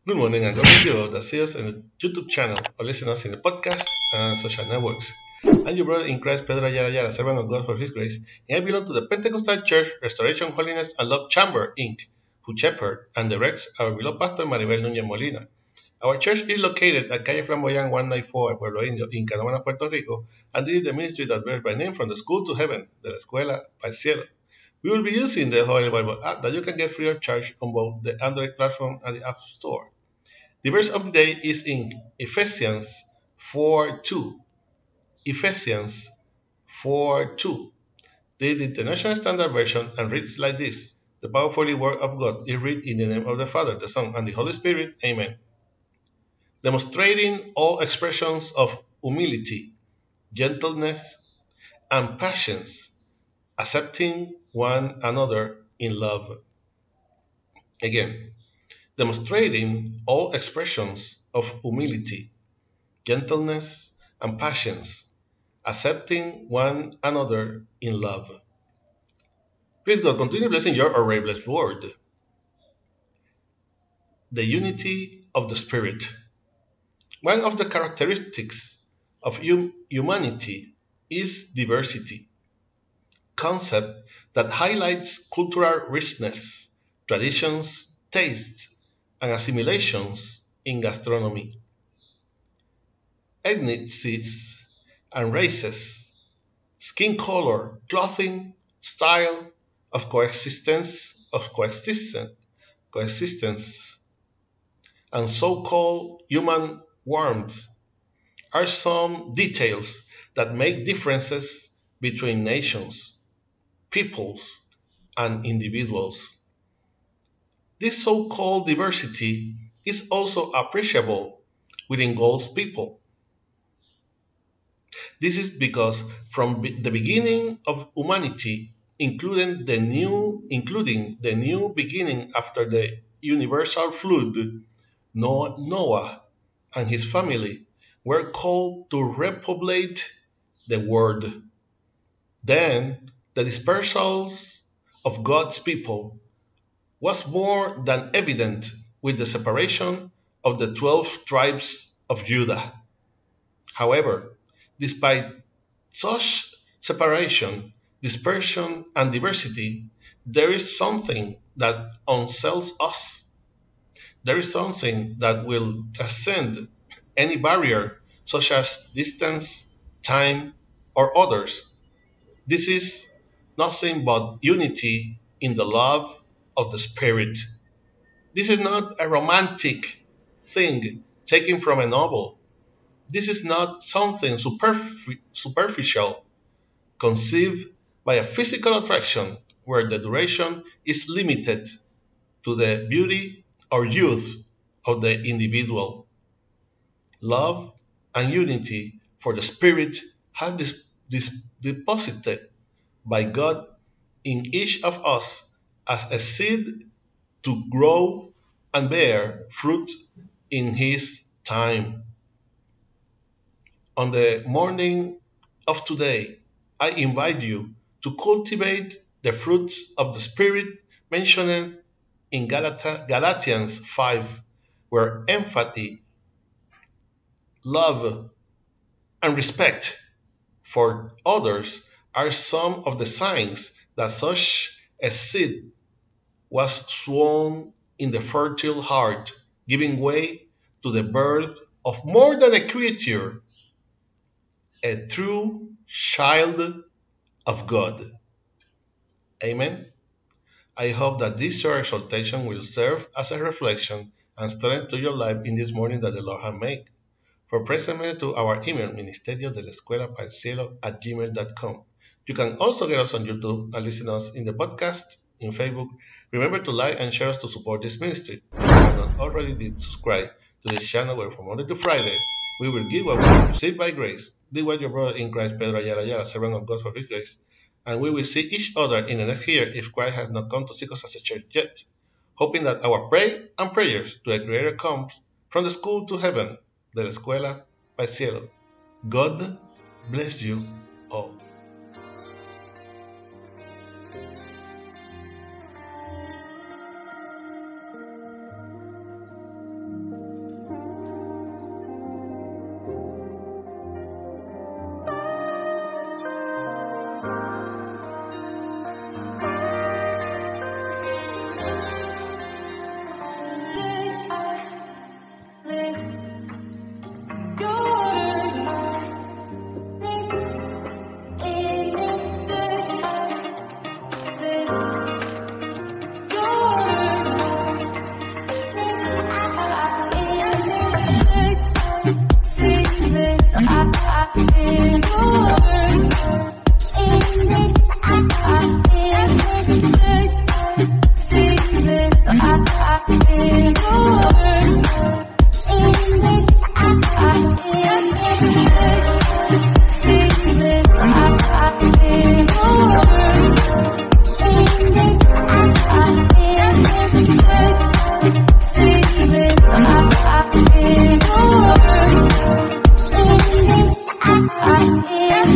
Good morning and God bless you all that see us in the YouTube channel or listen us in the podcast and social networks. I'm your brother in Christ, Pedro Ayala Ayala, servant of God for His grace, and I belong to the Pentecostal Church, Restoration, Holiness, and Love Chamber, Inc., who shepherd and directs our beloved pastor Maribel Núñez Molina. Our church is located at Calle Flamboyant 194, Pueblo Indio, in Canóvanas, Puerto Rico, and this is the ministry that bears by name from the school to heaven, de la escuela al cielo. We will be using the Holy Bible app that you can get free of charge on both the Android platform and the App Store. The verse of the day is in Ephesians 4:2. Ephesians 4:2. This is the International Standard Version and reads like this: The powerful word of God is read in the name of the Father, the Son, and the Holy Spirit. Amen. Demonstrating all expressions of humility, gentleness, and patience, accepting one another in love. Again, demonstrating all expressions of humility, gentleness, and patience, accepting one another in love. Please God, continue blessing your already blessed word. The unity of the Spirit. One of the characteristics of humanity is diversity, concept that highlights cultural richness, traditions, tastes, and assimilations in gastronomy. Ethnicities and races, skin color, clothing, style of coexistence, and so-called human warmth are some details that make differences between nations, peoples, and individuals. This so-called diversity is also appreciable within God's people. This is because from the beginning of humanity, including the new beginning after the universal flood, Noah and his family were called to repopulate the world. Then the dispersal of God's people was more than evident with the separation of the 12 tribes of Judah. However, despite such separation, dispersion, and diversity, there is something that unseals us. There is something that will transcend any barrier, such as distance, time, or others. This is nothing but unity in the love of the Spirit. This is not a romantic thing taken from a novel. This is not something superficial conceived by a physical attraction where the duration is limited to the beauty or youth of the individual. Love and unity for the Spirit has deposited by God in each of us as a seed to grow and bear fruit in His time. On the morning of today, I invite you to cultivate the fruits of the Spirit mentioned in Galatians 5, where empathy, love, and respect for others are some of the signs that such a seed was sown in the fertile heart, giving way to the birth of more than a creature, a true child of God. Amen. I hope that this short exhortation will serve as a reflection and strength to your life in this morning that the Lord has made. For present to our email, ministerio de la escuela para el cielo @gmail.com. You can also get us on YouTube and listen us in the podcast, in Facebook. Remember to like and share us to support this ministry. If you have not already did subscribe to this channel where from Monday to Friday, we will give what we receive by grace. This was your brother in Christ, Pedro Ayala Ayala, servant of God for His grace. And we will see each other in the next year if Christ has not come to seek us as a church yet. Hoping that our prayer and prayers to a Creator comes from the school to heaven, de la escuela al cielo. God bless you all. I feel